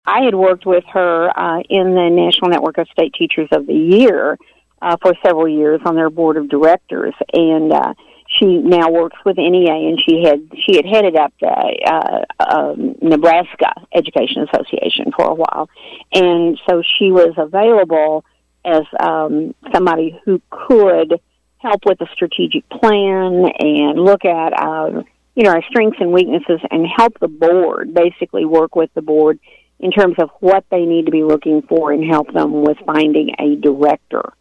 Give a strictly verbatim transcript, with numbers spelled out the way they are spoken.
I had worked with her uh, in the National Network of State Teachers of the Year uh, for several years on their board of directors, and uh, she now works with N E A, and she had she had headed up the uh, um, Nebraska Education Association for a while, and so she was available as um, somebody who could help with the strategic plan and look at our, you know, our strengths and weaknesses and help the board, basically work with the board in terms of what they need to be looking for and help them with finding a director